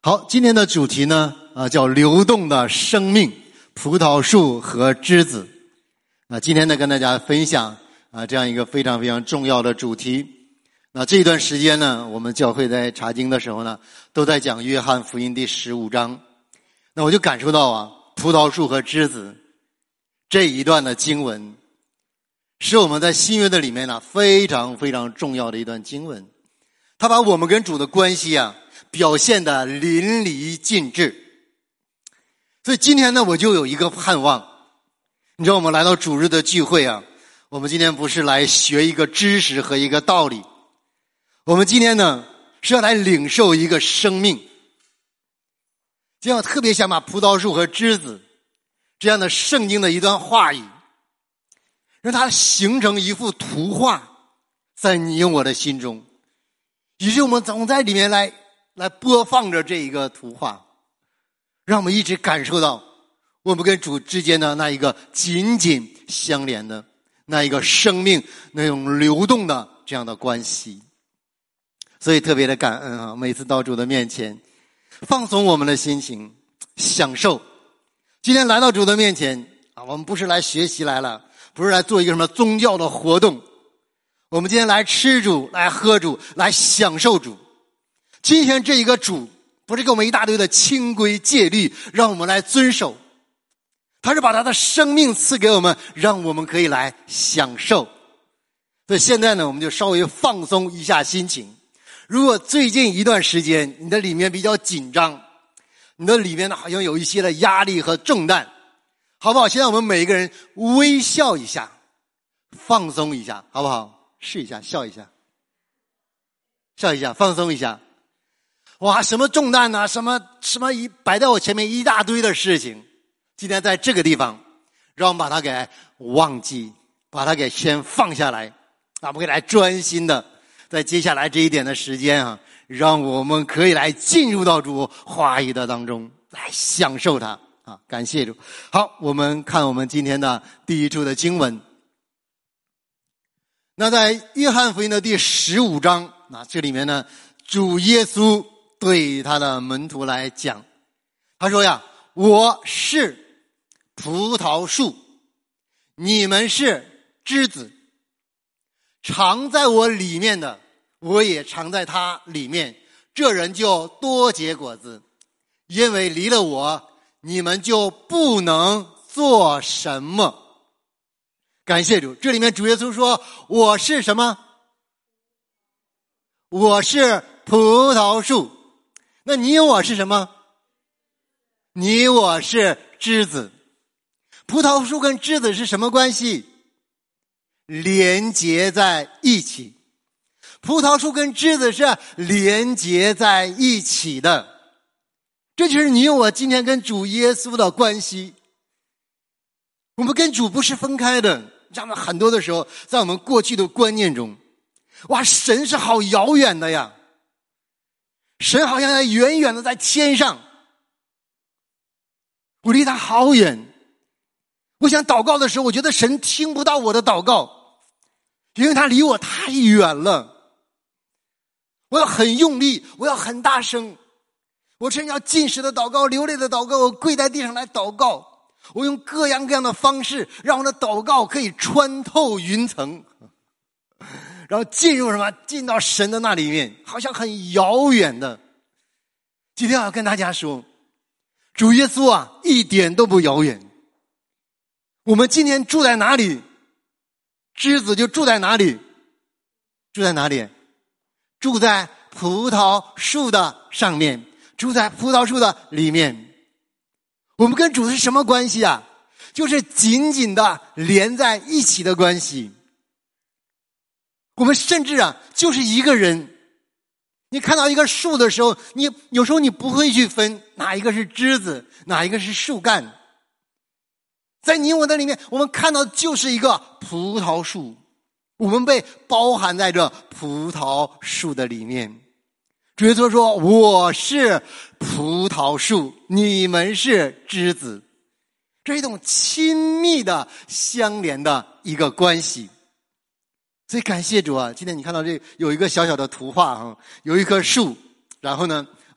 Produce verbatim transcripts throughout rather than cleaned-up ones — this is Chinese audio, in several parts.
好，今天的主题呢，啊，叫流动的生命，葡萄树和枝子。啊，今天呢，跟大家分享啊这样一个非常非常重要的主题。那这一段时间呢，我们教会在查经的时候呢，都在讲约翰福音第十五章。那我就感受到啊，葡萄树和枝子这一段的经文，是我们在新约的里面呢非常非常重要的一段经文。它把我们跟主的关系啊表现得淋漓尽致。所以今天呢，我就有一个盼望。你知道我们来到主日的聚会啊，我们今天不是来学一个知识和一个道理，我们今天呢是要来领受一个生命。今天我特别想把葡萄树和枝子这样的圣经的一段话语，让它形成一幅图画在你我的心中，于是我们总在里面来来播放着这一个图画，让我们一直感受到我们跟主之间的那一个紧紧相连的那一个生命那种流动的这样的关系。所以特别的感恩啊，每次到主的面前放松我们的心情，享受。今天来到主的面前啊，我们不是来学习来了，不是来做一个什么宗教的活动，我们今天来吃主，来喝主，来享受主。今天这一个主不是给我们一大堆的清规戒律让我们来遵守，他是把他的生命赐给我们，让我们可以来享受。所以现在呢，我们就稍微放松一下心情。如果最近一段时间你的里面比较紧张，你的里面呢好像有一些的压力和重担，好不好？现在我们每一个人微笑一下，放松一下，好不好？试一下，笑一下，笑一下，放松一下。哇，什么重担啊，什么什么一摆在我前面一大堆的事情，今天在这个地方让我们把它给忘记，把它给先放下来，啊，我们可以来专心的在接下来这一点的时间啊，让我们可以来进入到主话语的当中来享受它啊！感谢主。好，我们看我们今天的第一处的经文。那在约翰福音的第十五章，那这里面呢，主耶稣对他的门徒来讲，他说呀，我是葡萄树，你们是枝子，藏在我里面的，我也藏在他里面，这人就多结果子，因为离了我，你们就不能做什么。感谢主，这里面主耶稣说，我是什么？我是葡萄树。那你我是什么？你我是枝子。葡萄树跟枝子是什么关系？连结在一起。葡萄树跟枝子是连结在一起的。这就是你我今天跟主耶稣的关系。我们跟主不是分开的。这样的很多的时候，在我们过去的观念中，哇，神是好遥远的呀，神好像在远远的在天上，我离他好远。我想祷告的时候，我觉得神听不到我的祷告，因为他离我太远了。我要很用力，我要很大声，我甚至要禁食的祷告，流泪的祷告，我跪在地上来祷告，我用各样各样的方式，让我的祷告可以穿透云层，然后进入什么？进到神的那里面，好像很遥远的。今天我要跟大家说，主耶稣啊，一点都不遥远。我们今天住在哪里，枝子就住在哪里。住在哪里？住在葡萄树的上面，住在葡萄树的里面。我们跟主是什么关系啊？就是紧紧的连在一起的关系。我们甚至啊，就是一个人。你看到一个树的时候，你有时候你不会去分哪一个是枝子，哪一个是树干。在你我的里面，我们看到就是一个葡萄树，我们被包含在这葡萄树的里面。主耶稣说，我是葡萄树，你们是枝子。这是一种亲密的相连的一个关系。所以感谢主啊，今天你看到这有一个小小的图画啊，有一棵树，然后呢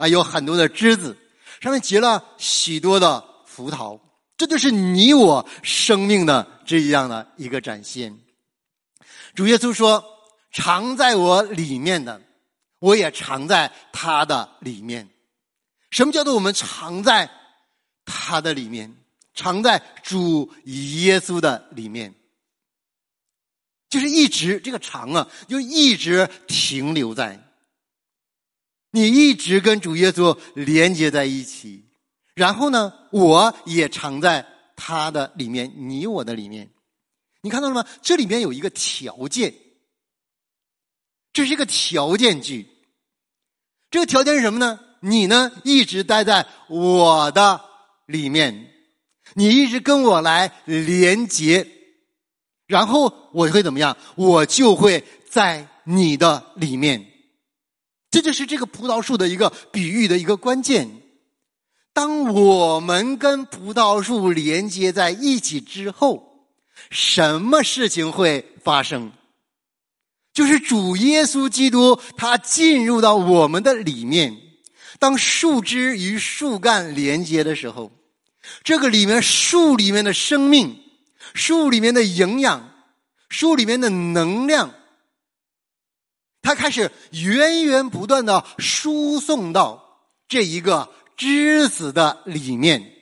啊，有很多的枝子，上面结了许多的葡萄，这就是你我生命的这样的一个展现。主耶稣说，常在我里面的，我也常在他的里面。什么叫做我们常在他的里面？常在主耶稣的里面，就是一直这个常啊，就一直停留在你一直跟主耶稣连接在一起，然后呢，我也常在他的里面，你我的里面。你看到了吗？这里面有一个条件，这是一个条件句。这个条件是什么呢？你呢一直待在我的里面，你一直跟我来连接，然后我会怎么样？我就会在你的里面。这就是这个葡萄树的一个比喻的一个关键。当我们跟葡萄树连接在一起之后，什么事情会发生？就是主耶稣基督他进入到我们的里面。当树枝与树干连接的时候，这个里面树里面的生命，树里面的营养，树里面的能量，它开始源源不断的输送到这一个枝子的里面。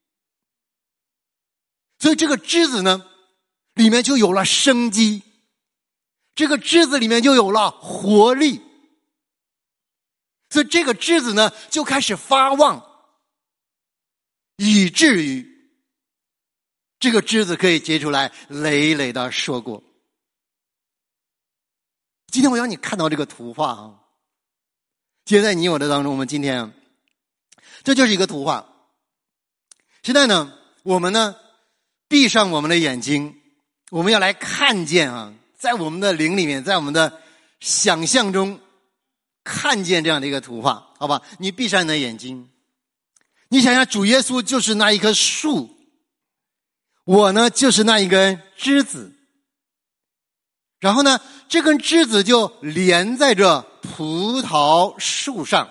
所以这个枝子呢，里面就有了生机，这个枝子里面就有了活力，所以这个枝子呢就开始发旺，以至于这个枝子可以结出来累累的硕果。今天我要你看到这个图画啊，现在你我的当中，我们今天啊，这就是一个图画。现在呢，我们呢闭上我们的眼睛，我们要来看见啊，在我们的灵里面，在我们的想象中看见这样的一个图画，好吧？你闭上你的眼睛，你想想主耶稣就是那一棵树，我呢就是那一根枝子，然后呢这根枝子就连在这葡萄树上。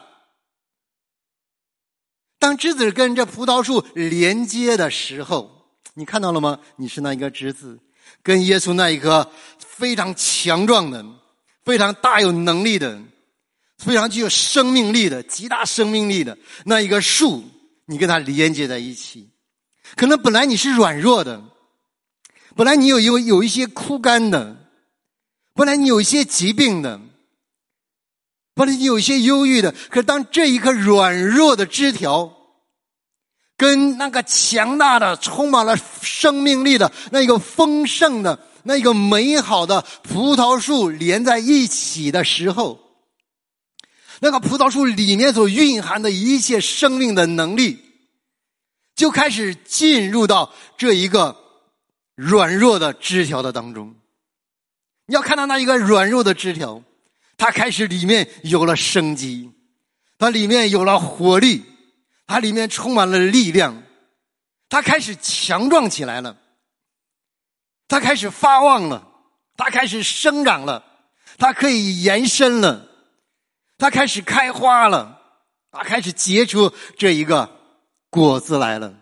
当枝子跟这葡萄树连接的时候，你看到了吗？你是那一个枝子，跟耶稣那一颗非常强壮的、非常大有能力的、非常具有生命力的、极大生命力的那一个树，你跟它连接在一起。可能本来你是软弱的，本来你有有有一些枯干的，本来你有一些疾病的，本来你有一些忧郁的，可是当这一颗软弱的枝条跟那个强大的充满了生命力的那一个丰盛的那一个美好的葡萄树连在一起的时候，那个葡萄树里面所蕴含的一切生命的能力就开始进入到这一个软弱的枝条的当中。你要看到那一个软弱的枝条，它开始里面有了生机，它里面有了活力，它里面充满了力量，它开始强壮起来了，它开始发旺了，它开始生长了，它可以延伸了，它开始开花了，它开始结出这一个果子来了。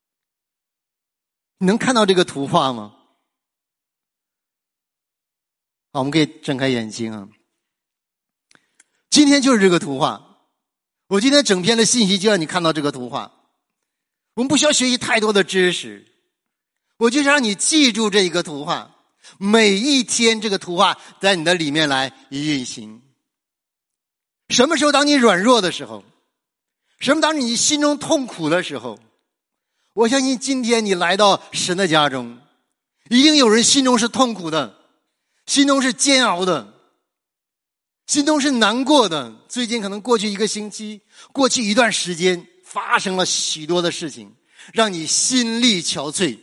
你能看到这个图画吗？好，我们可以睁开眼睛啊。今天就是这个图画，我今天整篇的信息就让你看到这个图画。我们不需要学习太多的知识，我就是让你记住这一个图画，每一天这个图画在你的里面来运行。什么时候当你软弱的时候，什么当你心中痛苦的时候，我相信今天你来到神的家中，一定有人心中是痛苦的，心中是煎熬的，心中是难过的。最近可能过去一个星期，过去一段时间发生了许多的事情，让你心力憔悴，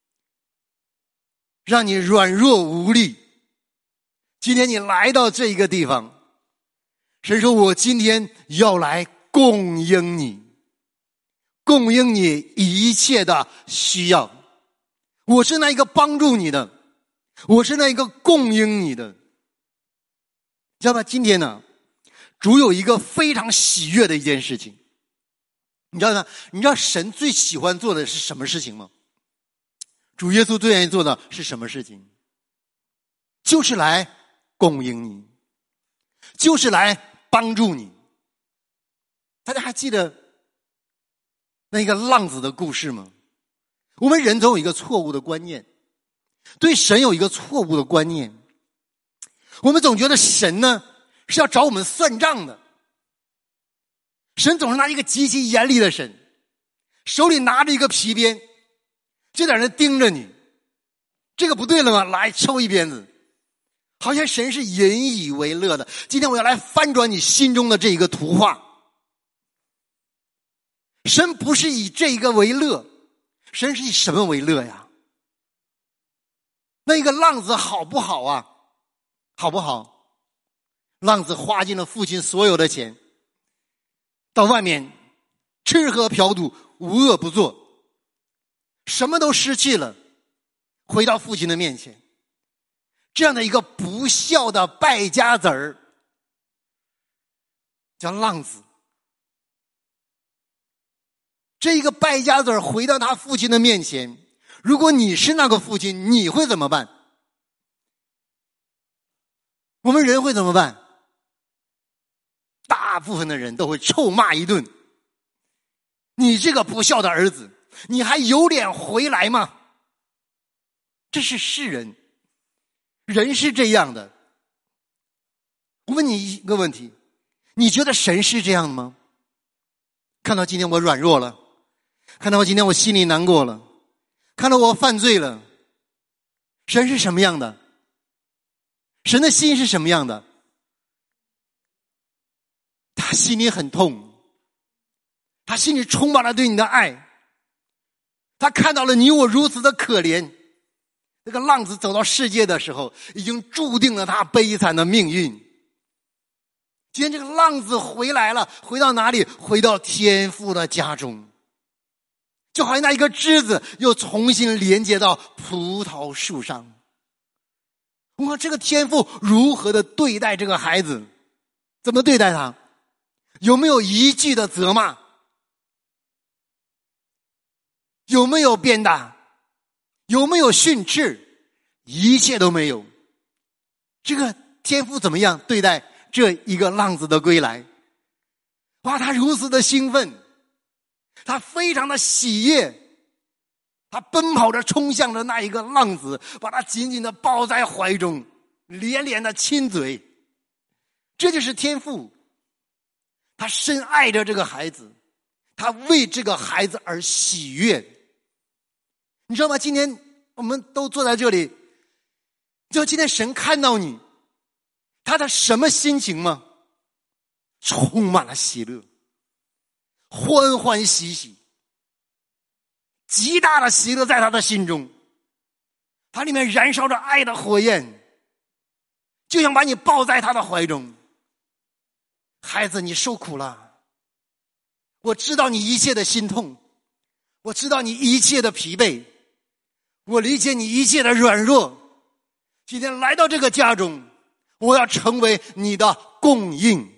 让你软弱无力。今天你来到这一个地方，神说我今天要来供应你，供应你一切的需要。我是那一个帮助你的，我是那一个供应你的。知道吧？今天呢， 主有一个非常喜悦的一件事情，你知道吗？你知道神最喜欢做的是什么事情吗？主耶稣最愿意做的是什么事情？就是来供应你，就是来帮助你。大家还记得那个浪子的故事吗？我们人总有一个错误的观念，对神有一个错误的观念，我们总觉得神呢是要找我们算账的，神总是拿一个极其严厉的神，手里拿着一个皮鞭，就在那盯着你，这个不对了吗？来抽一鞭子，好像神是引以为乐的。今天我要来翻转你心中的这一个图画，神不是以这个为乐，神是以什么为乐呀？那一个浪子好不好啊？好不好？浪子花尽了父亲所有的钱，到外面吃喝嫖赌，无恶不作，什么都失去了，回到父亲的面前。这样的一个不孝的败家子儿叫浪子。这一个败家子儿回到他父亲的面前，如果你是那个父亲，你会怎么办？我们人会怎么办？大部分的人都会臭骂一顿，你这个不孝的儿子，你还有脸回来吗？这是世人，人是这样的。我问你一个问题，你觉得神是这样吗？看到今天我软弱了，看到我今天我心里难过了，看到我犯罪了，神是什么样的？神的心是什么样的？他心里很痛，他心里充满了对你的爱，他看到了你我如此的可怜。那个浪子走到世界的时候，已经注定了他悲惨的命运。今天这个浪子回来了，回到哪里？回到天父的家中，就好像那一个枝子又重新连接到葡萄树上。我看这个天父如何的对待这个孩子，怎么对待他？有没有一句的责骂？有没有鞭打？有没有训斥？一切都没有。这个天父怎么样对待这一个浪子的归来？哇，他如此的兴奋，他非常的喜悦，他奔跑着冲向了那一个浪子，把他紧紧的抱在怀中，连连的亲嘴。这就是天父，他深爱着这个孩子，他为这个孩子而喜悦。你知道吗？今天我们都坐在这里，就今天神看到你，他的什么心情吗？充满了喜乐，欢欢喜喜，极大的喜乐在他的心中，他里面燃烧着爱的火焰，就想把你抱在他的怀中。孩子，你受苦了，我知道你一切的心痛，我知道你一切的疲惫，我理解你一切的软弱。今天来到这个家中，我要成为你的供应。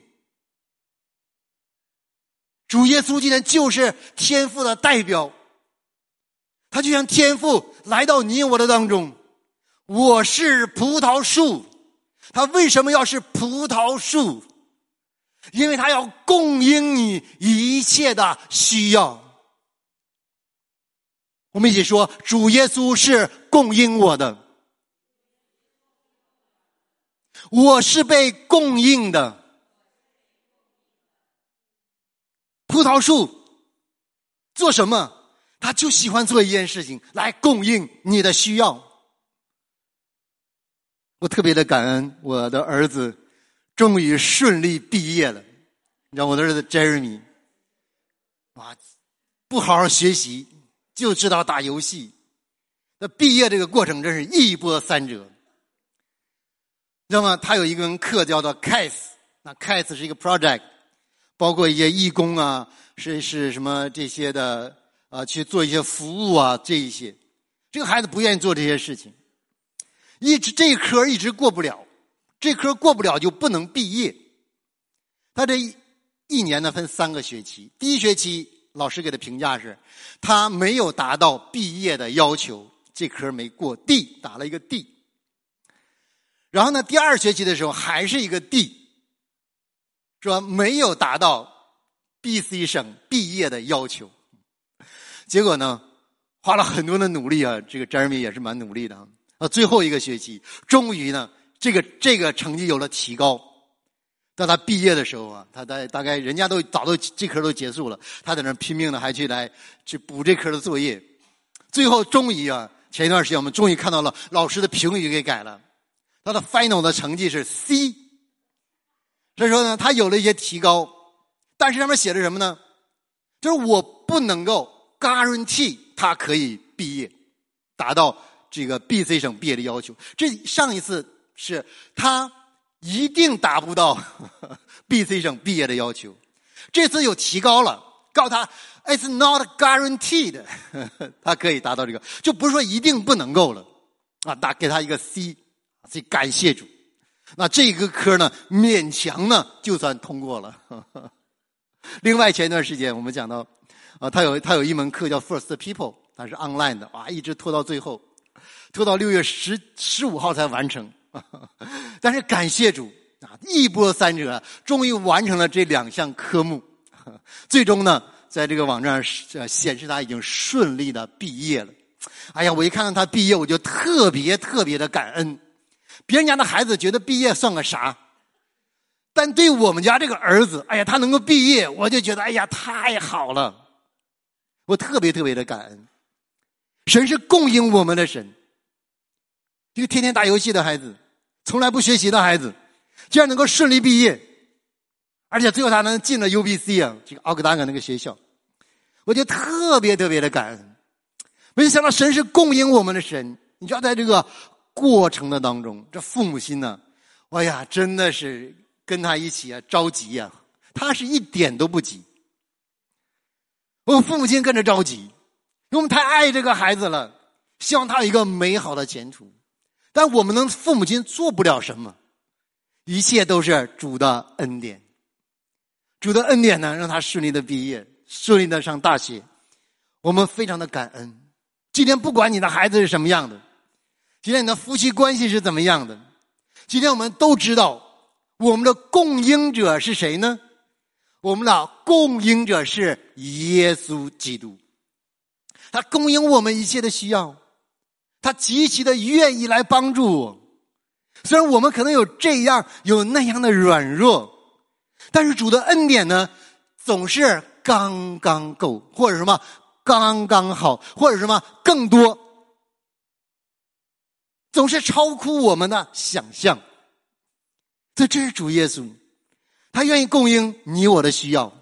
主耶稣今天就是天父的代表，他就像天父来到你我的当中。我是葡萄树，他为什么要是葡萄树？因为他要供应你一切的需要。我们一起说，主耶稣是供应我的，我是被供应的。葡萄树做什么？他就喜欢做一件事情，来供应你的需要。我特别的感恩，我的儿子终于顺利毕业了。你知道我的儿子 Jeremy， 哇，不好好学习，就知道打游戏。那毕业这个过程真是一波三折。你知道吗？他有一门课叫做 C A S， 那 C A S 是一个 project， 包括一些义工啊，是是什么这些的啊，去做一些服务啊，这一些。这个孩子不愿意做这些事情，一直这一科一直过不了，这科过不了就不能毕业。 他这一一年呢分三个学期，第一学期老师给的评价是他没有达到毕业的要求，这科没过 D， 打了一个 D。 然后呢第二学期的时候还是一个 D， 说没有达到 B C 省毕业的要求。结果呢花了很多的努力啊，这个 Jeremy 也是蛮努力的啊。最后一个学期终于呢这个这个成绩有了提高，到他毕业的时候啊，他大大概人家都早都这科都结束了，他在那拼命的还去来去补这科的作业。最后终于啊，前一段时间我们终于看到了老师的评语给改了，他的 final 的成绩是 C。 所以说呢他有了一些提高，但是上面写的什么呢？就是我不能够 guarantee 他可以毕业达到这个 B C 省毕业的要求。这上一次是他一定达不到 B C 省毕业的要求，这次有提高了，告诉他 It's not guaranteed 他可以达到这个，就不是说一定不能够了啊，打给他一个 C， 所以感谢主。那这个科呢勉强呢就算通过了。另外前一段时间我们讲到啊，他有他有一门课叫 First People， 他是 online 的，哇，一直拖到最后，拖到六月十十五号才完成。但是感谢主啊，一波三折，终于完成了这两项科目。最终呢，在这个网站上显示他已经顺利的毕业了。哎呀，我一看到他毕业，我就特别特别的感恩。别人家的孩子觉得毕业算个啥，但对我们家这个儿子，哎呀，他能够毕业，我就觉得哎呀太好了，我特别特别的感恩。神是供应我们的神。一个天天打游戏的孩子，从来不学习的孩子，竟然能够顺利毕业，而且最后他能进了 U B C 啊，这个奥克达格那个学校，我就特别特别的感恩。没想到神是供应我们的神。你知道在这个过程的当中，这父母亲呢，哎呀真的是跟他一起啊着急呀、啊，他是一点都不急，我们父母亲跟着着急，因为我们太爱这个孩子了，希望他有一个美好的前途。但我们能父母亲做不了什么，一切都是主的恩典。主的恩典呢，让他顺利的毕业，顺利的上大学，我们非常的感恩。今天不管你的孩子是什么样的，今天你的夫妻关系是怎么样的，今天我们都知道我们的供应者是谁呢？我们的供应者是耶稣基督，他供应我们一切的需要，他极其的愿意来帮助我。虽然我们可能有这样有那样的软弱，但是主的恩典呢总是刚刚够，或者什么刚刚好，或者什么更多，总是超乎我们的想象。这这是主耶稣，他愿意供应你我的需要。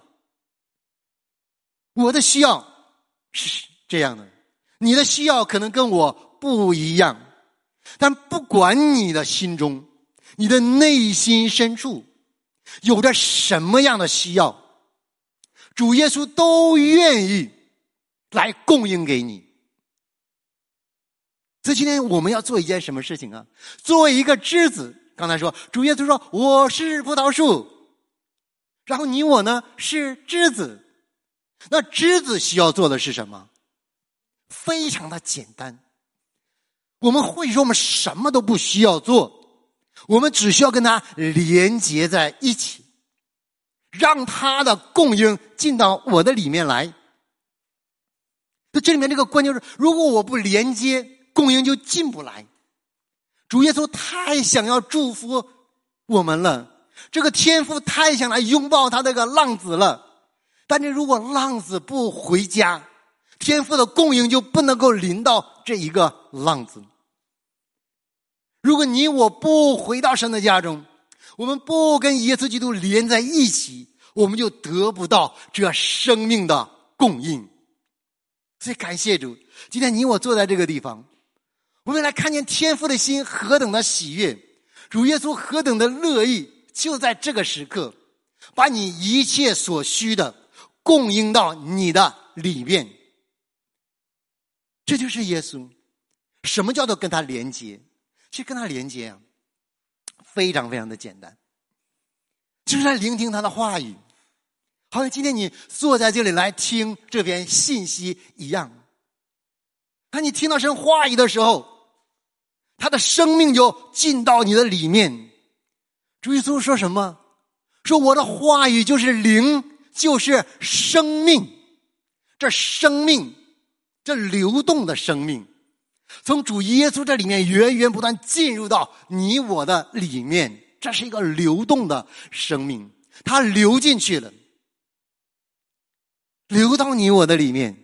我的需要是这样的，你的需要可能跟我不一样，但不管你的心中，你的内心深处有着什么样的需要，主耶稣都愿意来供应给你。所以今天我们要做一件什么事情啊？作为一个枝子，刚才说主耶稣说我是葡萄树，然后你我呢是枝子。那枝子需要做的是什么？非常的简单。我们会说我们什么都不需要做，我们只需要跟他连结在一起，让他的供应进到我的里面来。这里面这个关键是，如果我不连接，供应就进不来。主耶稣太想要祝福我们了，这个天父太想来拥抱他这个浪子了，但是如果浪子不回家，天父的供应就不能够临到这一个浪子。如果你我不回到神的家中，我们不跟耶稣基督连在一起，我们就得不到这生命的供应。所以感谢主，今天你我坐在这个地方，我们来看见天父的心何等的喜悦，主耶稣何等的乐意，就在这个时刻把你一切所需的供应到你的里面。这就是耶稣。什么叫做跟他连接？其实跟他连接啊，非常非常的简单。 就是在聆听他的话语，好像今天你坐在这里来听这篇信息一样。当你听到神话语的时候，他的生命就进到你的里面。主耶稣说什么？说我的话语就是灵，就是生命。这生命，这流动的生命，从主耶稣这里面源源不断进入到你我的里面，这是一个流动的生命，它流进去了，流到你我的里面。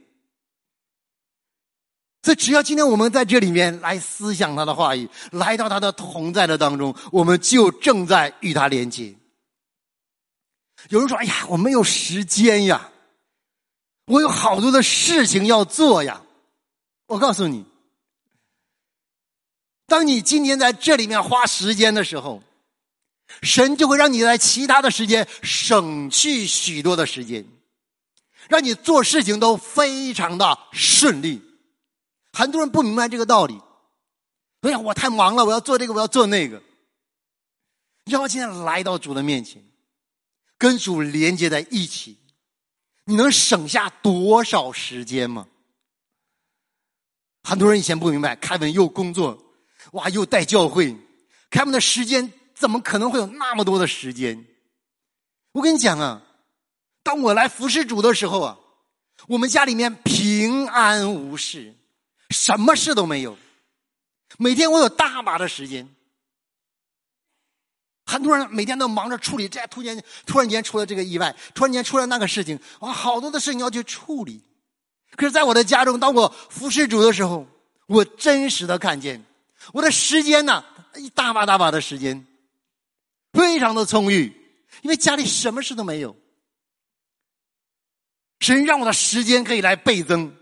所以只要今天我们在这里面来思想他的话语，来到他的同在的当中，我们就正在与他连接。有人说，哎呀，我没有时间呀，我有好多的事情要做呀。我告诉你，当你今天在这里面花时间的时候，神就会让你在其他的时间省去许多的时间，让你做事情都非常的顺利。很多人不明白这个道理，哎呀，我太忙了，我要做这个，我要做那个。让我今天来到主的面前，跟主连接在一起，你能省下多少时间吗？很多人以前不明白，凯文又工作，哇，又带教会，凯文的时间怎么可能会有那么多的时间？我跟你讲啊，当我来服侍主的时候啊，我们家里面平安无事，什么事都没有，每天我有大把的时间。很多人每天都忙着处理，这突然突然间出了这个意外，突然间出了那个事情，哇，好多的事情要去处理。可是在我的家中，当我服侍主的时候，我真实的看见我的时间呢，一大把大把的时间，非常的充裕，因为家里什么事都没有。神让我的时间可以来倍增。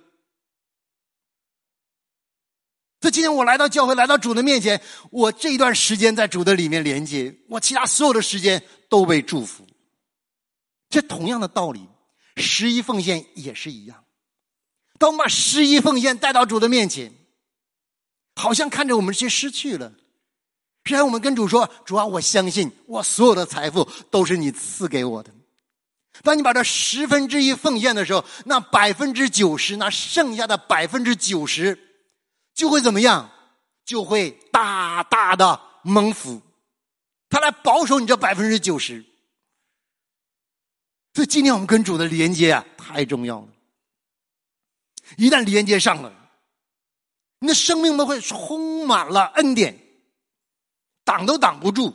所以今天我来到教会，来到主的面前，我这一段时间在主的里面连接，我其他所有的时间都被祝福。这同样的道理，十一奉献也是一样。当我们把十一奉献带到主的面前，好像看着我们是失去了，然后我们跟主说，主啊，我相信我所有的财富都是你赐给我的。当你把这十分之一奉献的时候，那百分之九十，那剩下的百分之九十就会怎么样？就会大大的蒙福，他来保守你这百分之九十。所以今天我们跟主的连接啊，太重要了。一旦连接上了，你的生命都会充满了恩典，挡都挡不住。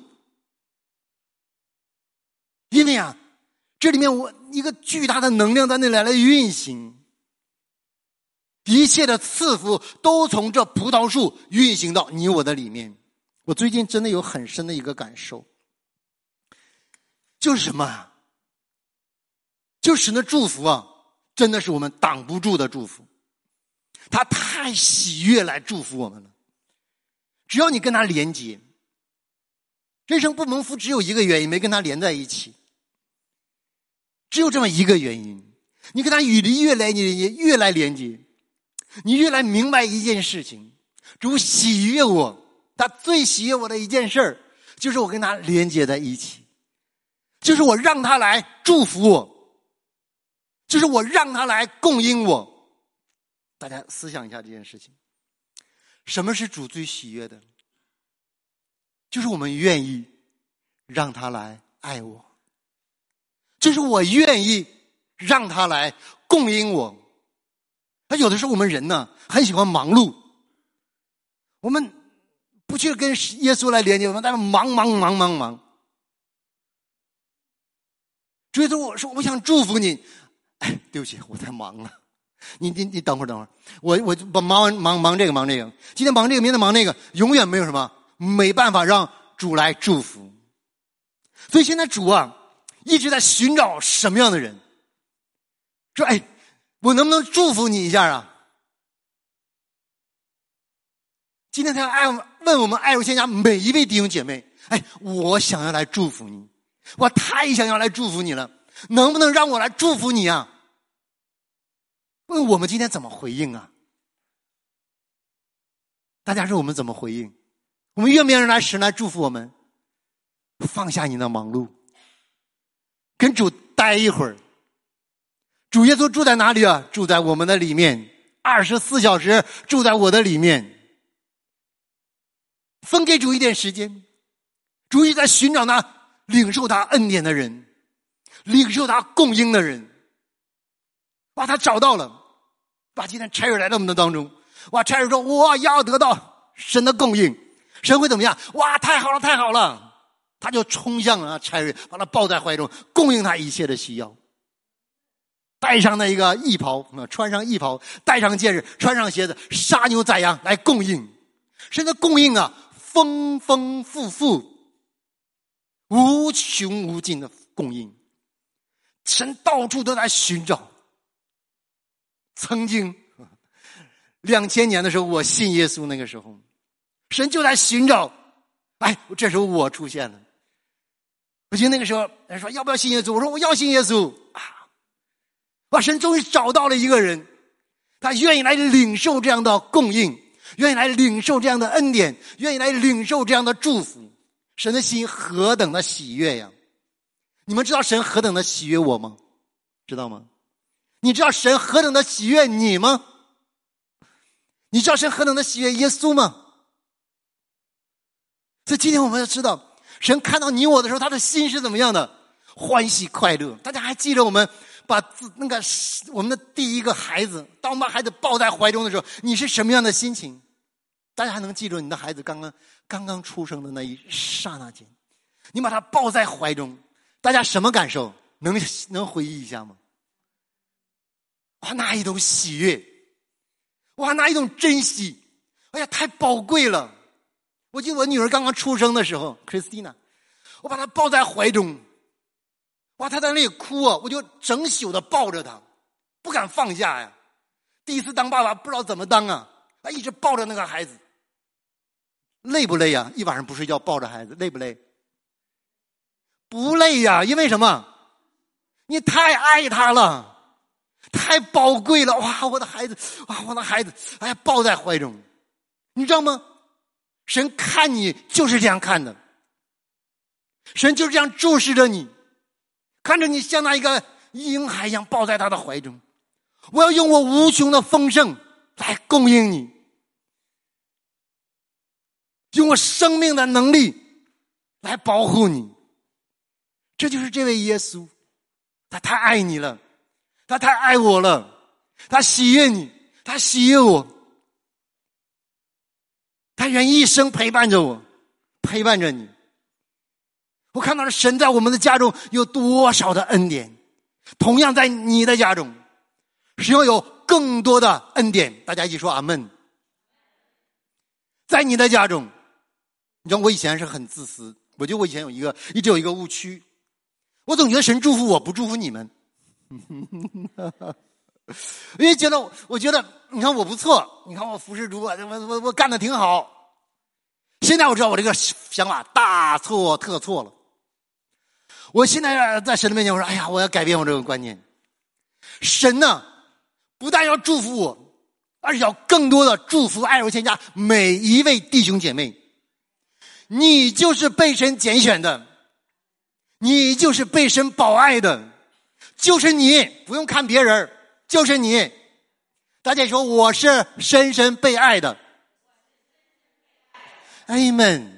因为啊，这里面我一个巨大的能量在那里来运行，一切的赐福都从这葡萄树运行到你我的里面。我最近真的有很深的一个感受，就是什么？就是神的祝福啊，真的是我们挡不住的祝福。他太喜悦来祝福我们了。只要你跟他连接，人生不蒙福只有一个原因，没跟他连在一起，只有这么一个原因。你跟他与离越来你越来连接，你越来明白一件事情，主喜悦我，他最喜悦我的一件事就是我跟他连接在一起，就是我让他来祝福我，就是我让他来供应我。大家思想一下这件事情，什么是主最喜悦的？就是我们愿意让他来爱我，就是我愿意让他来供应我。那有的时候我们人呢，很喜欢忙碌，我们不去跟耶稣来连接，我们在那忙忙忙忙忙。主耶稣，我说我想祝福你，哎，对不起，我太忙了。你你你等会儿等会儿，我我忙完忙忙这个忙这个，今天忙这个，明天忙那个，永远没有什么，没办法让主来祝福。所以现在主啊，一直在寻找什么样的人，说哎，我能不能祝福你一下啊？今天他爱问我们爱如线下每一位弟兄姐妹，哎，我想要来祝福你，我太想要来祝福你了，能不能让我来祝福你啊？问我们今天怎么回应啊？大家说我们怎么回应？我们愿不愿意来神来祝福我们？放下你的忙碌， 跟主待一会儿。主耶稣住在哪里啊？住在我们的里面，二十四小时住在我的里面。分给主一点时间，主一直在寻找那领受他恩典的人，领受他供应的人。哇，他找到了。哇，今天差人来到我们的当中，哇，差人说我要得到神的供应，神会怎么样？哇，太好了太好了，他就冲向了差人，把他抱在怀中，供应他一切的需要。带上那一个衣袍，穿上衣袍，戴上戒指，穿上鞋子，杀牛宰羊来供应。神的供应啊，丰丰富富，无穷无尽的供应。神到处都在寻找。曾经两千年的时候，我信耶稣，那个时候神就在寻找。哎，这时候我出现了。我记得那个时候人说要不要信耶稣，我说我要信耶稣啊。哇，神终于找到了一个人，他愿意来领受这样的供应，愿意来领受这样的恩典，愿意来领受这样的祝福。神的心何等的喜悦呀！你们知道神何等的喜悦我吗？知道吗？你知道神何等的喜悦你吗？你知道神何等的喜悦耶稣吗？所以今天我们要知道，神看到你我的时候，他的心是怎么样的？欢喜快乐。大家还记得我们把那个我们的第一个孩子，当我们把孩子抱在怀中的时候，你是什么样的心情？大家还能记住你的孩子刚刚刚刚出生的那一刹那间，你把他抱在怀中，大家什么感受？能能回忆一下吗？哇，那一种喜悦，哇，那一种珍惜，哎呀，太宝贵了。我记得我女儿刚刚出生的时候 Christina， 我把她抱在怀中，哇，她在那里哭啊，我就整宿的抱着她，不敢放下呀。第一次当爸爸不知道怎么当啊，啊，一直抱着那个孩子。累不累呀？一晚上不睡觉抱着孩子，累不累？不累呀，因为什么？你太爱他了，太宝贵了。哇，我的孩子，哇，我的孩子，哎呀，抱在怀中，你知道吗？神看你就是这样看的，神就是这样注视着你，看着你像那一个婴孩一样抱在他的怀中。我要用我无穷的丰盛来供应你，用我生命的能力来保护你。这就是这位耶稣，他太爱你了，他太爱我了，他喜悦你，他喜悦我，他愿一生陪伴着我，陪伴着你。我看到了神在我们的家中有多少的恩典，同样在你的家中使用有更多的恩典。大家一起说阿们。在你的家中，你知道我以前是很自私，我觉得我以前有一个一直有一个误区，我总觉得神祝福我不祝福你们。因为觉得我觉得你看我不错，你看我服侍主，我我我干得挺好。现在我知道我这个想法大错特错了。我现在在神的面前我说，哎呀，我要改变我这个观念。神呢不但要祝福我，而且要更多的祝福爱柔千家每一位弟兄姐妹。你就是被神拣选的，你就是被神保爱的，就是你，不用看别人，就是你。大家说我是深深被爱的。Amen。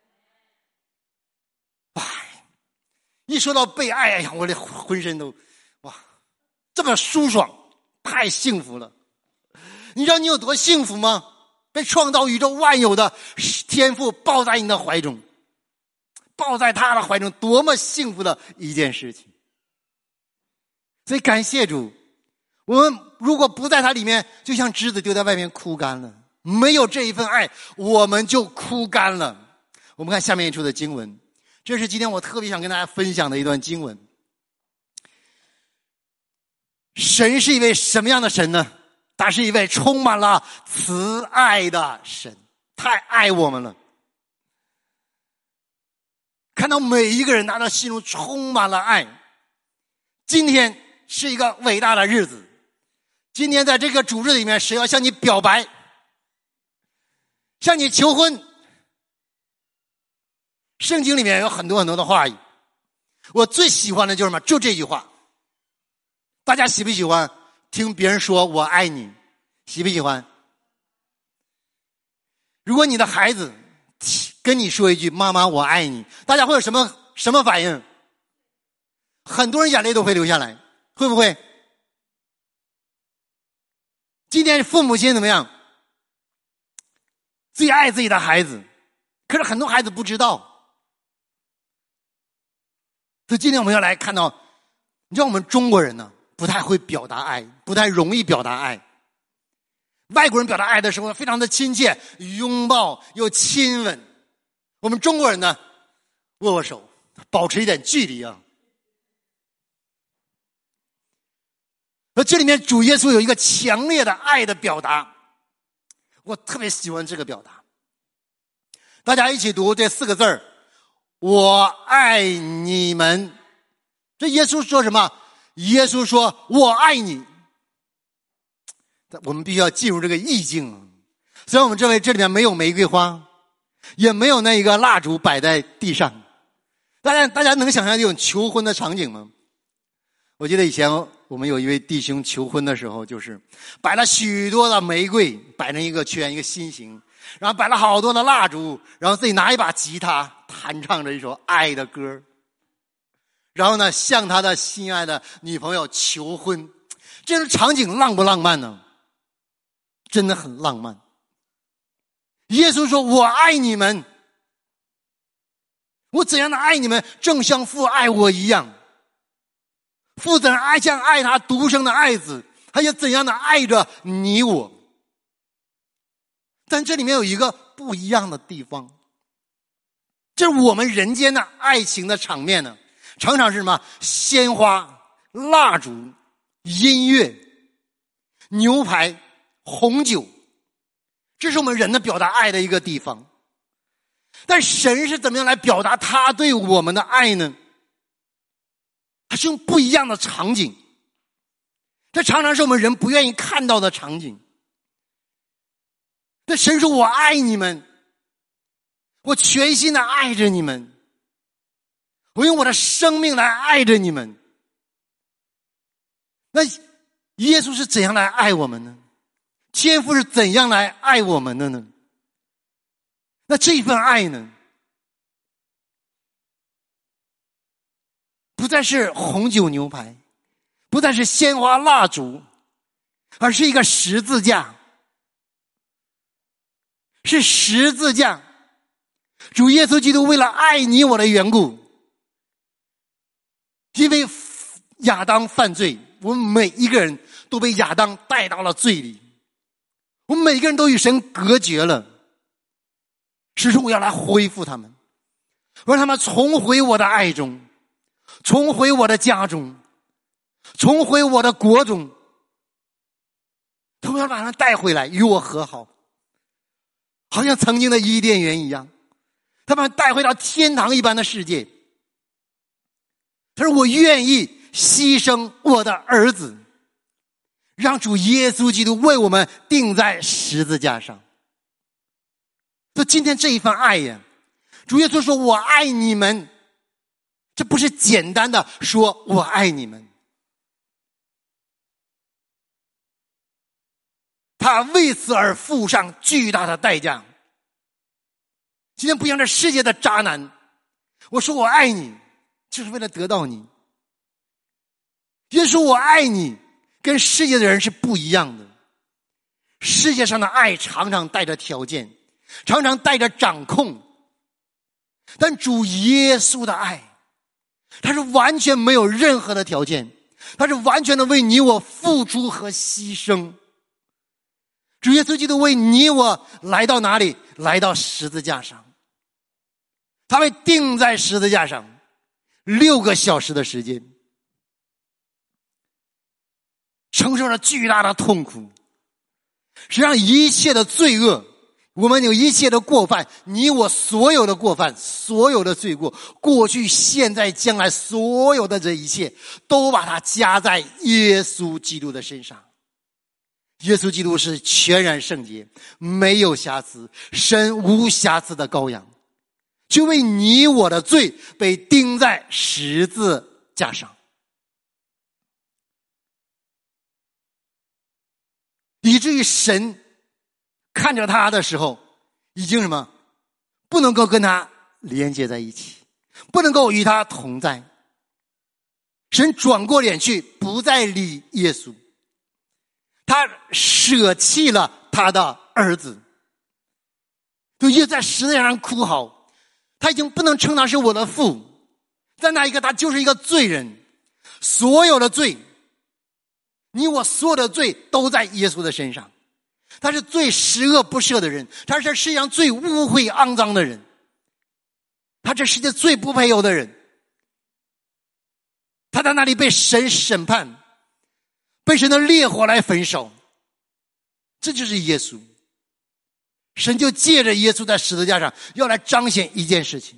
哇，一说到被爱，哎呀，我这浑身都哇这么舒爽，太幸福了。你知道你有多幸福吗？被创造宇宙万有的天父抱在你的怀中，抱在他的怀中，多么幸福的一件事情。所以感谢主，我们如果不在他里面，就像枝子丢在外面枯干了，没有这一份爱，我们就枯干了。我们看下面一处的经文，这是今天我特别想跟大家分享的一段经文。神是一位什么样的神呢？他是一位充满了慈爱的神，太爱我们了。看到每一个人拿到心中充满了爱。今天是一个伟大的日子，今天在这个主日里面，神要向你表白，向你求婚。圣经里面有很多很多的话语， 我最喜欢的就是什么？就这句话。大家喜不喜欢听别人说我爱你？喜不喜欢？如果你的孩子跟你说一句妈妈我爱你，大家会有什么什么反应？很多人眼泪都会流下来，会不会？今天父母亲怎么样？最爱自己的孩子，可是很多孩子不知道。所以今天我们要来看到，你知道我们中国人呢，不太会表达爱，不太容易表达爱。外国人表达爱的时候非常的亲切，拥抱又亲吻。我们中国人呢，握握手，保持一点距离啊。而这里面主耶稣有一个强烈的爱的表达，我特别喜欢这个表达。大家一起读这四个字儿，我爱你们。这耶稣说什么？耶稣说我爱你。我们必须要进入这个意境。虽然我们这位这里面没有玫瑰花，也没有那一个蜡烛摆在地上，大家大家能想象这种求婚的场景吗？我记得以前我们有一位弟兄求婚的时候，就是摆了许多的玫瑰，摆成一个圈一个心形，然后摆了好多的蜡烛，然后自己拿一把吉他弹唱着一首爱的歌，然后呢向他的心爱的女朋友求婚。这种场景浪不浪漫呢？真的很浪漫。耶稣说我爱你们，我怎样的爱你们，正像父爱我一样。父怎样爱像爱他独生的爱子，他也怎样的爱着你我。但这里面有一个不一样的地方，就是我们人间的爱情的场面呢，常常是什么？鲜花、蜡烛、音乐、牛排、红酒，这是我们人的表达爱的一个地方。但神是怎么样来表达他对我们的爱呢？他是用不一样的场景，这常常是我们人不愿意看到的场景。那神说我爱你们，我全心的爱着你们，我用我的生命来爱着你们。那耶稣是怎样来爱我们呢？天父是怎样来爱我们的呢？那这份爱呢，不再是红酒牛排，不再是鲜花蜡烛，而是一个十字架。是十字架。主耶稣基督为了爱你我的缘故，因为亚当犯罪，我们每一个人都被亚当带到了罪里，我们每个人都与神隔绝了。是说我要来恢复他们，我让他们重回我的爱中，重回我的家中，重回我的国中，都要把他们带回来与我和好，好像曾经的伊甸园一样，他们带回到天堂一般的世界。他说我愿意牺牲我的儿子，让主耶稣基督为我们钉在十字架上。所以今天这一份爱呀，主耶稣说我爱你们，这不是简单的说我爱你们，他为此而付上巨大的代价。今天不像这世界的渣男，我说我爱你就是为了得到你。耶稣说我爱你跟世界的人是不一样的。世界上的爱常常带着条件，常常带着掌控，但主耶稣的爱，他是完全没有任何的条件，他是完全的为你我付出和牺牲。主耶稣基督为你我来到哪里？来到十字架上，他被钉在十字架上六个小时的时间，承受了巨大的痛苦。实际上一切的罪恶，我们有一切的过犯，你我所有的过犯，所有的罪过，过去现在将来所有的这一切，都把它加在耶稣基督的身上。耶稣基督是全然圣洁，没有瑕疵，神无瑕疵的羔羊。 就为你我的罪被钉在十字架上，以至于神看着他的时候，已经什么不能够跟他连接在一起，不能够与他同在。神转过脸去，不再理耶稣，他舍弃了他的儿子，就耶稣在十字架上哭嚎，他已经不能称他是我的父，在那一刻他就是一个罪人，所有的罪，你我所有的罪都在耶稣的身上，他是最十恶不赦的人，他是世界上最污秽肮脏的人，他这世界最不配有的人，他在那里被神审判，被神的烈火来焚烧。这就是耶稣，神就借着耶稣在十字架上要来彰显一件事情，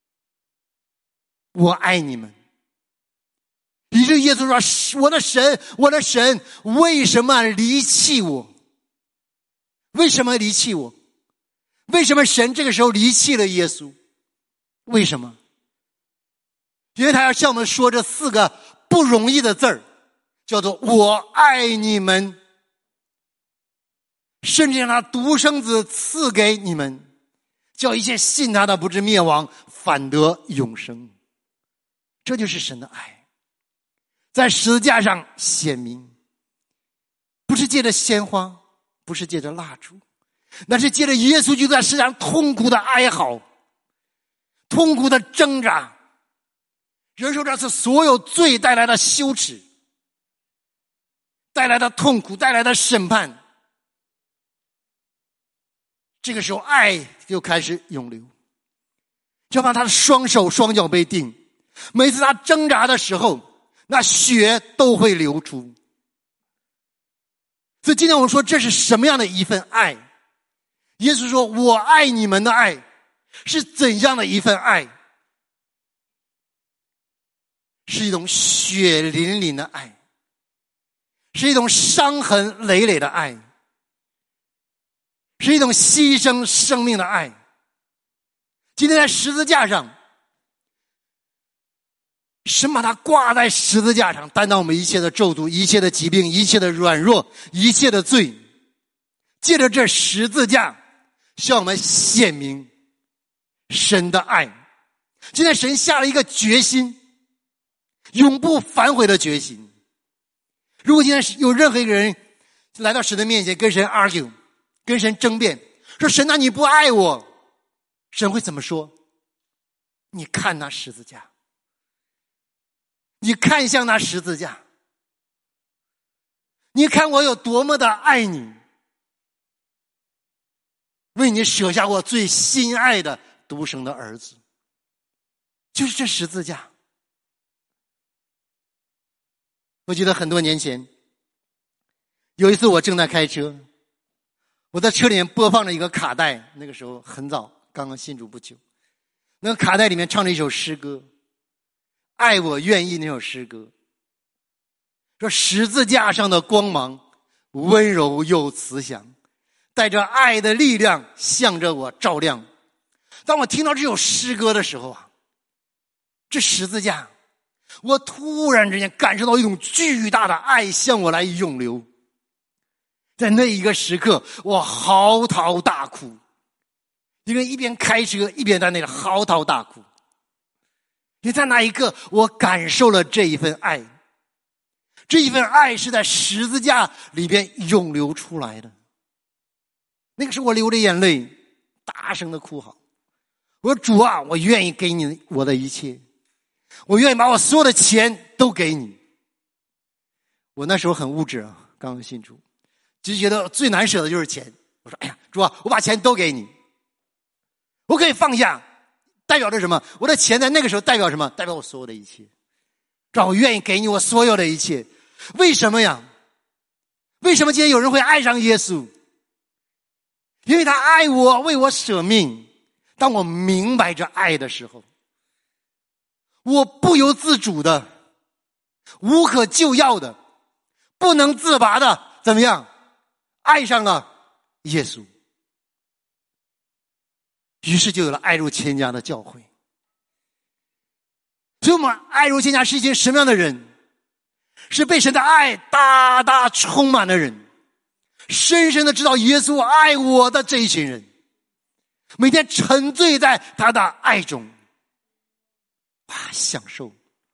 我爱你们。于是耶稣说，我的神，我的神，为什么离弃我？为什么离弃我？为什么神这个时候离弃了耶稣？为什么？因为他要向我们说这四个不容易的字儿，叫做我爱你们，甚至让他独生子赐给你们，叫一切信他的不至灭亡，反得永生。这就是神的爱，在十字架上显明，不是借着鲜花，不是借着蜡烛，那是借着耶稣就在世上痛苦的哀嚎，痛苦的挣扎，忍受这次所有罪带来的羞耻，带来的痛苦，带来的审判。这个时候爱就开始涌流，就把他的双手双脚被钉，每次他挣扎的时候，那血都会流出。所以今天我们说这是什么样的一份爱？耶稣说我爱你们的爱是怎样的一份爱？是一种血淋淋的爱，是一种伤痕累累的爱，是一种牺牲生命的爱。今天在十字架上，神把它挂在十字架上，担当我们一切的咒诅，一切的疾病，一切的软弱，一切的罪。借着这十字架向我们显明神的爱。今天神下了一个决心，永不反悔的决心。如果今天有任何一个人来到神的面前跟神 argue， 跟神争辩，说神啊你不爱我，神会怎么说？你看那十字架，你看向那十字架，你看我有多么的爱你，为你舍下我最心爱的独生的儿子。就是这十字架。我记得很多年前，有一次我正在开车，我在车里面播放着一个卡带，那个时候很早，刚刚信主不久。那个卡带里面唱着一首诗歌，爱我愿意那首诗歌，说十字架上的光芒温柔又慈祥，带着爱的力量向着我照亮。当我听到这首诗歌的时候啊，这十字架，我突然之间感受到一种巨大的爱向我来涌流。在那一个时刻，我嚎啕大哭，一个人一边开车一边在那里嚎啕大哭。因为在那一刻我感受了这一份爱，这一份爱是在十字架里边涌流出来的。那个时候我流着眼泪大声的哭嚎，我说主啊，我愿意给你我的一切，我愿意把我所有的钱都给你。我那时候很物质啊，刚刚信主，就觉得最难舍的就是钱。我说哎呀主啊，我把钱都给你，我可以放下，代表着什么？我的钱在那个时候代表什么？代表我所有的一切，让我愿意给你我所有的一切。为什么呀？为什么今天有人会爱上耶稣？因为他爱我，为我舍命。当我明白这爱的时候，我不由自主的，无可救药的，不能自拔的，怎么样？爱上了耶稣。 于是就有了爱如千家的教会。所以我们爱如千家是一群什么样的人？是被神的爱大大充满的人，深深的知道耶稣爱我的这一群人，每天沉醉在他的爱中，哇，享受。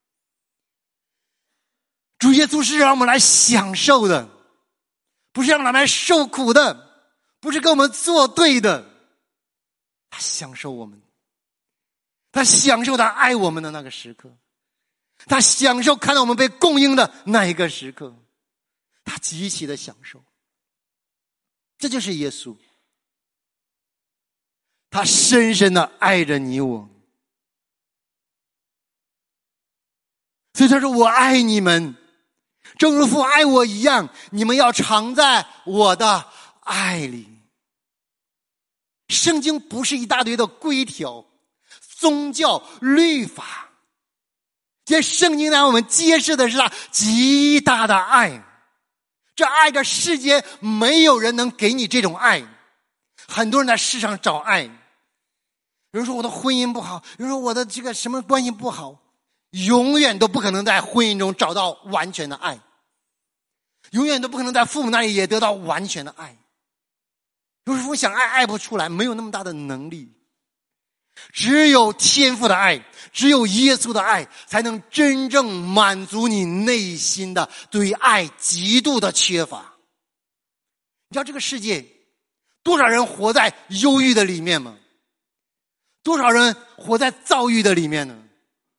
主耶稣是让我们来享受的，不是让我们来受苦的，不是跟我们作对的。他享受我们，他享受他爱我们的那个时刻，他享受看到我们被供应的那一个时刻，他极其的享受。这就是耶稣，他深深的爱着你我。所以他说，我爱你们正如父爱我一样，你们要常在我的爱里。圣经不是一大堆的规条、宗教、律法，这圣经让我们揭示的是他极大的爱。这爱的世界没有人能给你这种爱。很多人在世上找爱，有人说我的婚姻不好，有人说我的这个什么关系不好，永远都不可能在婚姻中找到完全的爱，永远都不可能在父母那里也得到完全的爱。有时候想爱爱不出来，没有那么大的能力。只有天父的爱，只有耶稣的爱，才能真正满足你内心的对爱极度的缺乏。你知道这个世界多少人活在忧郁的里面吗？多少人活在躁郁的里面呢？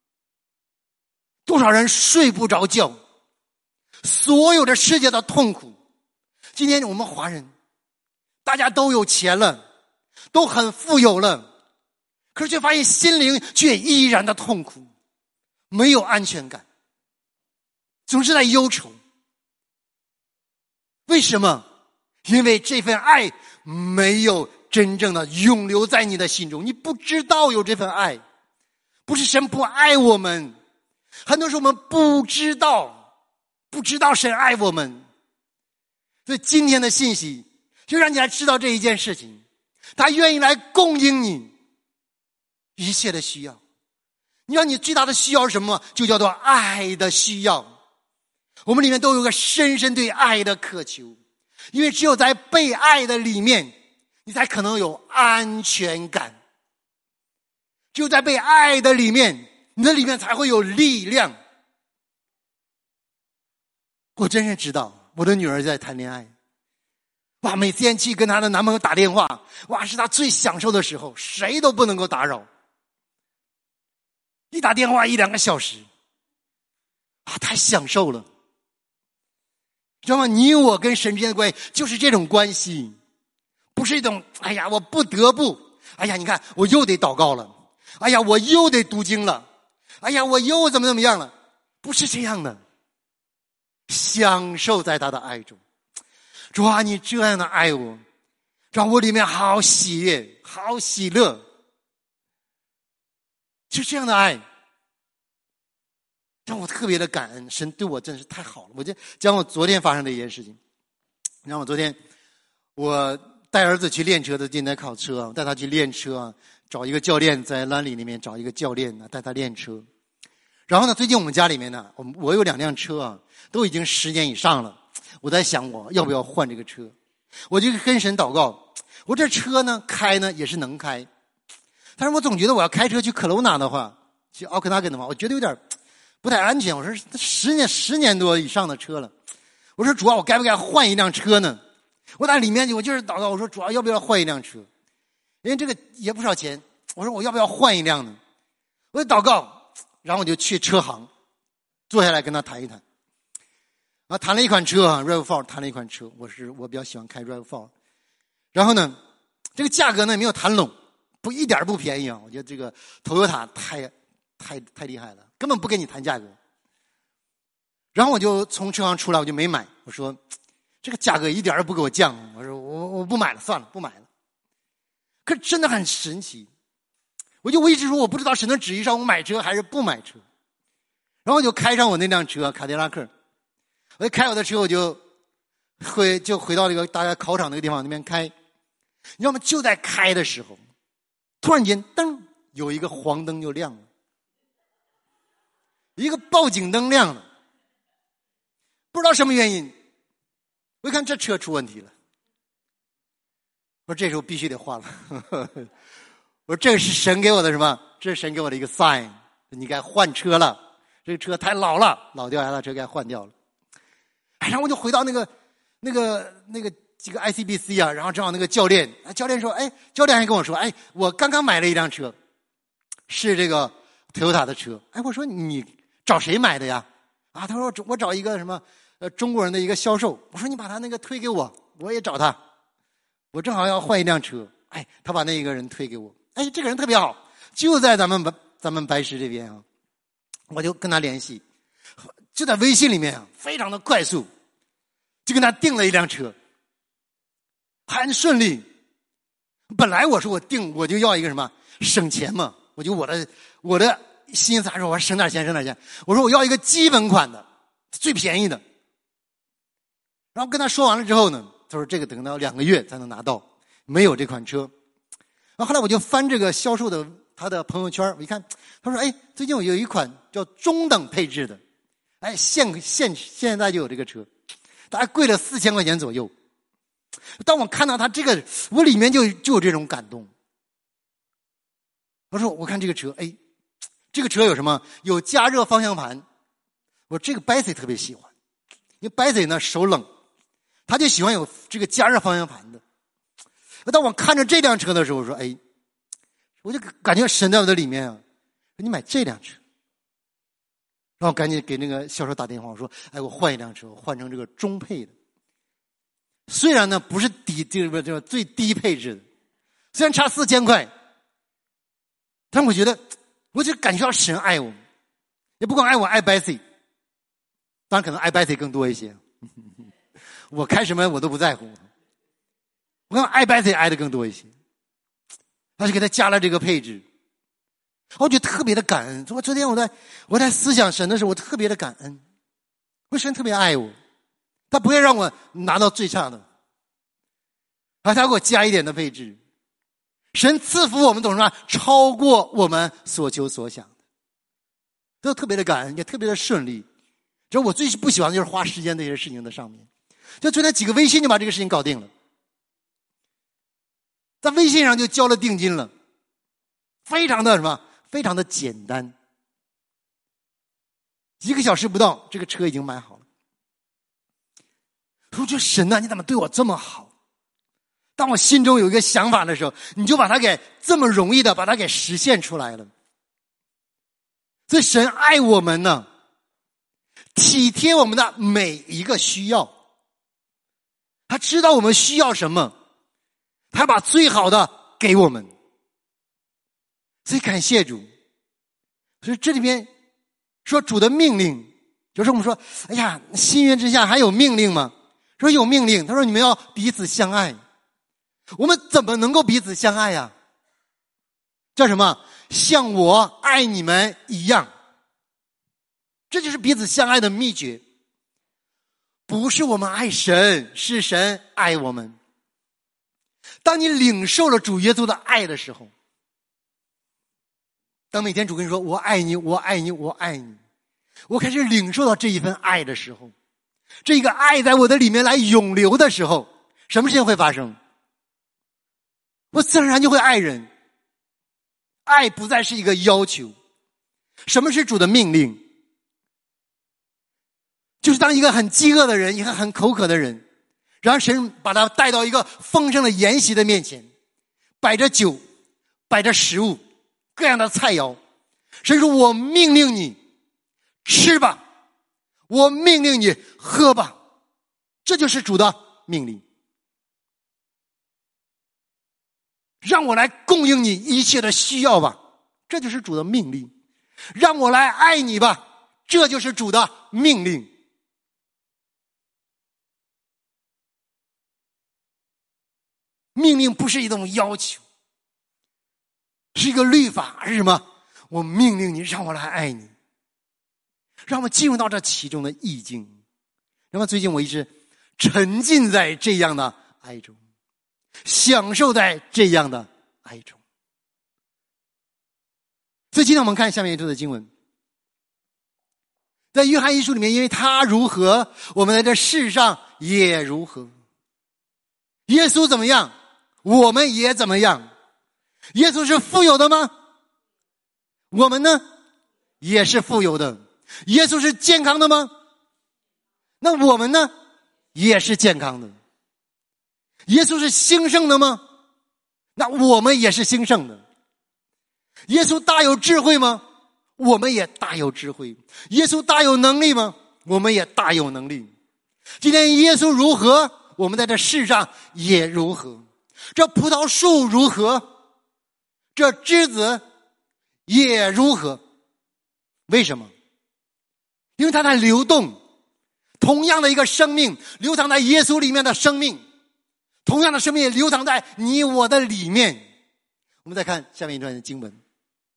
多少人睡不着觉？所有的世界的痛苦。今天我们华人大家都有钱了，都很富有了，可是却发现心灵却依然的痛苦，没有安全感，总是在忧愁。为什么？因为这份爱没有真正的永留在你的心中，你不知道有这份爱。不是神不爱我们，很多时候我们不知道，不知道神爱我们。所以今天的信息就让你来知道这一件事情，他愿意来供应你一切的需要。你知道你最大的需要是什么？就叫做爱的需要。我们里面都有个深深对爱的渴求，因为只有在被爱的里面，你才可能有安全感。只有在被爱的里面，你的里面才会有力量。我真是知道，我的女儿在谈恋爱，哇，每天去跟她的男朋友打电话，哇，是她最享受的时候，谁都不能够打扰。一打电话一两个小时，啊，太享受了。知道吗？你我跟神之间的关系就是这种关系，不是一种哎呀我不得不，哎呀你看我又得祷告了，哎呀我又得读经了，哎呀我又怎么怎么样了，不是这样的。享受在他的爱中，主啊，你这样的爱我，让我里面好喜悦，好喜乐，就这样的爱让我特别的感恩。神对我真是太好了。我就讲我昨天发生的一件事情。让我昨天我带儿子去练车的，今天考车，带他去练车，找一个教练，在兰里里面找一个教练带他练车。然后呢，最近我们家里面呢，我我有两辆车啊，都已经十年以上了。我在想我要不要换这个车，我就跟神祷告，我这车呢开呢也是能开，但是我总觉得我要开车去科罗纳的话，去奥克纳根的话，我觉得有点不太安全。我说十年十年多以上的车了，我说主要我该不该换一辆车呢？我在里面我就是祷告，我说主要要不要换一辆车，因为这个也不少钱。我说我要不要换一辆呢？我就祷告。然后我就去车行坐下来跟他谈一谈啊，谈了一款车啊 RAV 四 谈了一款车，我是我比较喜欢开 RAV 四。然后呢这个价格呢没有谈拢，不一点不便宜啊，我觉得这个 Toyota 太太太厉害了，根本不跟你谈价格。然后我就从车行出来，我就没买，我说这个价格一点也不给我降，我说我我不买了，算了不买了。可是真的很神奇，我就我一直说我不知道神的旨意让我买车还是不买车。然后我就开上我那辆车卡迪拉克，我就开我的车，我就回就回到这个大概考场那个地方那边开。你知道吗？就在开的时候， 突然间噔，有一个黄灯就亮了，一个报警灯亮了，不知道什么原因，我一看这车出问题了，我说这时候必须得换了我说这个是神给我的什么？这是神给我的一个 sign， 你该换车了，这个车太老了，老掉牙的车该换掉了。然后我就回到那个那个那个几个 I C B C 啊，然后正好那个教练，教练说，哎，教练还跟我说，哎，我刚刚买了一辆车，是这个 Toyota 的车。哎，我说你找谁买的呀？啊，他说我找一个什么呃中国人的一个销售。我说你把他那个推给我，我也找他，我正好要换一辆车。哎，他把那个人推给我。哎，这个人特别好，就在咱们咱们白石这边啊，我就跟他联系，就在微信里面啊，非常的快速，就跟他订了一辆车，很顺利。本来我说我订我就要一个什么省钱嘛，我就我的我的心思还是我省点钱省点钱，我说我要一个基本款的，最便宜的。然后跟他说完了之后呢，他说这个等到两个月才能拿到，没有这款车。然后后来我就翻这个销售的他的朋友圈，我一看，他说：“哎，最近有一款叫中等配置的，哎，现现现在就有这个车，大概贵了四千块钱左右。”当我看到他这个，我里面就就有这种感动。我说：“我看这个车，哎，这个车有什么？有加热方向盘。我这个 Bessy 特别喜欢，因为 Bessy 呢手冷，他就喜欢有这个加热方向盘的。”当我看着这辆车的时候，我说：“哎，我就感觉神在我的里面啊，你买这辆车。”然后赶紧给那个销售打电话，我说：“哎，我换一辆车，换成这个中配的。虽然呢不是低这个这个最低配置的，虽然差四千块，但我觉得我就感觉到神爱我，也不光爱我，爱 Bessy， 当然可能爱 Bessy 更多一些。我开什么我都不在乎。”我看爱 Bessy 爱的更多一些，他就给他加了这个配置，我觉得特别的感恩。我昨天我在我在思想神的时候，我特别的感恩，我神特别爱我，他不会让我拿到最差的，而他给我加一点的配置。神赐福我们懂什么？超过我们所求所想的，都特别的感恩，也特别的顺利。只要我最不喜欢的就是花时间这些事情的上面，就昨天几个微信就把这个事情搞定了。在微信上就交了定金了，非常的什么？非常的简单，一个小时不到，这个车已经买好了。我觉得神啊，你怎么对我这么好？当我心中有一个想法的时候，你就把它给这么容易的把它给实现出来了。所以神爱我们呢，体贴我们的每一个需要，他知道我们需要什么，他把最好的给我们。所以感谢主。所以这里边说主的命令，就是我们说，哎呀，新约之下还有命令吗？说有命令，他说你们要彼此相爱。我们怎么能够彼此相爱呀？叫什么？像我爱你们一样。这就是彼此相爱的秘诀。不是我们爱神，是神爱我们。当你领受了主耶稣的爱的时候，当每天主跟你说我爱你，我爱你，我爱你，我开始领受到这一份爱的时候，这个爱在我的里面来永留的时候，什么事情会发生？我自然而然就会爱人。爱不再是一个要求。什么是主的命令？就是当一个很饥饿的人，一个很口渴的人，然后神把他带到一个丰盛的筵席的面前，摆着酒，摆着食物，各样的菜肴。神说，我命令你吃吧，我命令你喝吧。这就是主的命令。让我来供应你一切的需要吧，这就是主的命令。让我来爱你吧，这就是主的命令。命令不是一种要求，是一个律法，是什么？我命令你，让我来爱你，让我进入到这其中的意境。那么最近我一直沉浸在这样的爱中，享受在这样的爱中。 所以今天我们看下面一段的经文，在约翰一书里面，因为他如何，我们在这世上也如何。耶稣怎么样，我们也怎么样。耶稣是富有的吗？我们呢也是富有的。耶稣是健康的吗？那我们呢也是健康的。耶稣是兴盛的吗？那我们也是兴盛的。耶稣大有智慧吗？我们也大有智慧。耶稣大有能力吗？我们也大有能力。今天耶稣如何，我们在这世上也如何。这葡萄树如何，这枝子也如何。为什么？因为它在流动。同样的一个生命流淌在耶稣里面的生命，同样的生命也流淌在你我的里面。我们再看下面一段的经文，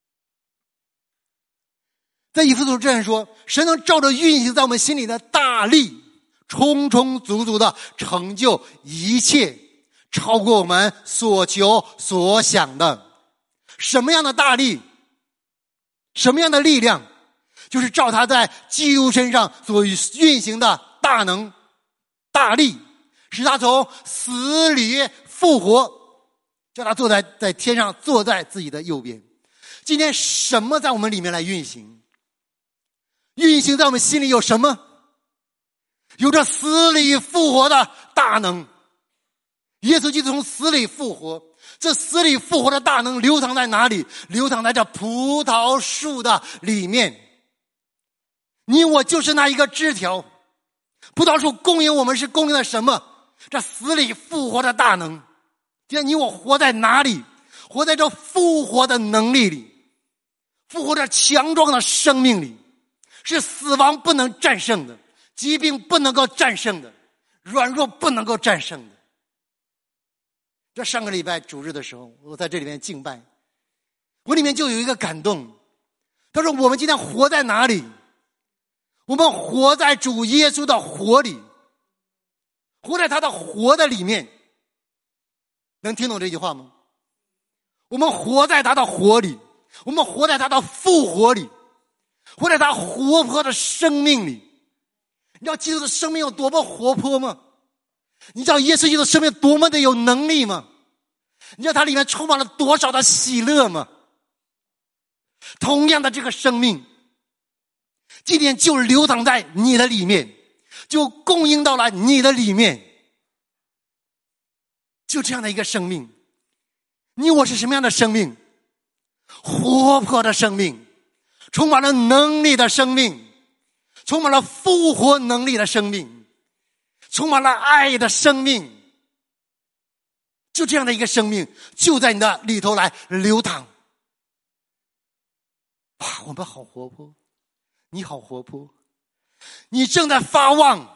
在以弗所书这样说，神能照着运行在我们心里的大力，充充足足的成就一切，超过我们所求所想的。什么样的大力？什么样的力量？就是照他在基督身上所运行的大能大力，使他从死里复活，叫他坐在在天上，坐在自己的右边。今天什么在我们里面来运行？运行在我们心里有什么？有着死里复活的大能。耶稣基督从死里复活，这死里复活的大能流淌在哪里？流淌在这葡萄树的里面。你我就是那一个枝条，葡萄树供应我们是供应了什么？这死里复活的大能。今天你我活在哪里？活在这复活的能力里，复活着强壮的生命里，是死亡不能战胜的，疾病不能够战胜的，软弱不能够战胜的。这上个礼拜主日的时候，我在这里面敬拜，我里面就有一个感动。他说我们今天活在哪里？我们活在主耶稣的活里，活在他的活的里面。能听懂这句话吗？我们活在他的活里，我们活在他的复活里，活在他活泼的生命里。你知道基督的生命有多么活泼吗？你知道耶稣基督的生命多么的有能力吗？你知道他里面充满了多少的喜乐吗？同样的这个生命今天就流淌在你的里面，就供应到了你的里面。就这样的一个生命，你我是什么样的生命？活泼的生命，充满了能力的生命，充满了复活能力的生命，充满了爱的生命。就这样的一个生命就在你的里头来流淌。哇，我们好活泼，你好活泼，你正在发旺，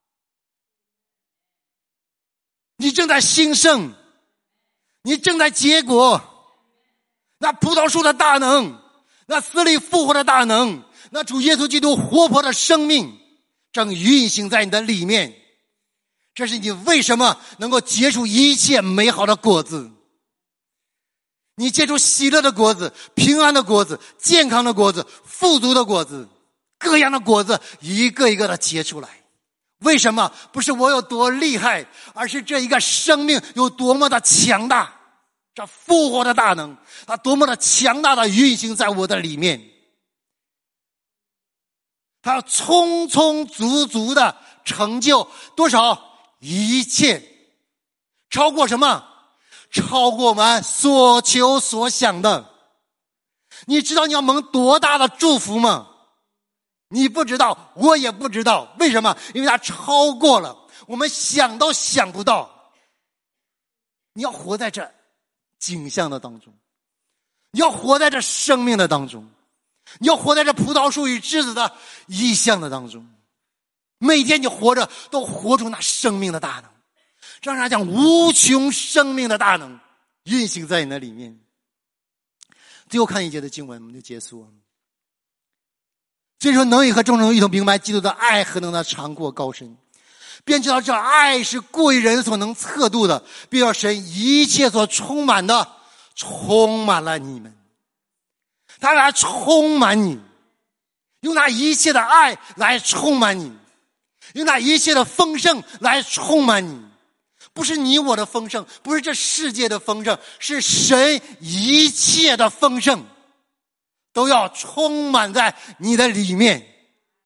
你正在兴盛，你正在结果。那葡萄树的大能，那死里复活的大能，那主耶稣基督活泼的生命正运行在你的里面。这是你为什么能够结出一切美好的果子。你结出喜乐的果子，平安的果子，健康的果子，富足的果子，各样的果子一个一个的结出来。为什么？不是我有多厉害，而是这一个生命有多么的强大。这复活的大能，它多么的强大的运行在我的里面。它充充足足的成就多少？一切，超过什么？超过我们所求所想的。你知道你要蒙多大的祝福吗？你不知道，我也不知道。为什么？因为它超过了我们想都想不到。你要活在这景象的当中，你要活在这生命的当中，你要活在这葡萄树与枝子的意象的当中。每天你活着都活出那生命的大能，这样讲无穷生命的大能运行在你的里面。最后看一节的经文，我们就结束了。所以说能以和众人一同明白基督的爱何等的长阔高深，便知道这爱是过于人所能测度的，并要神一切所充满的充满了你们。 他来充满你，用他一切的爱来充满你，用他一切的丰盛来充满你。不是你我的丰盛，不是这世界的丰盛，是神一切的丰盛都要充满在你的里面。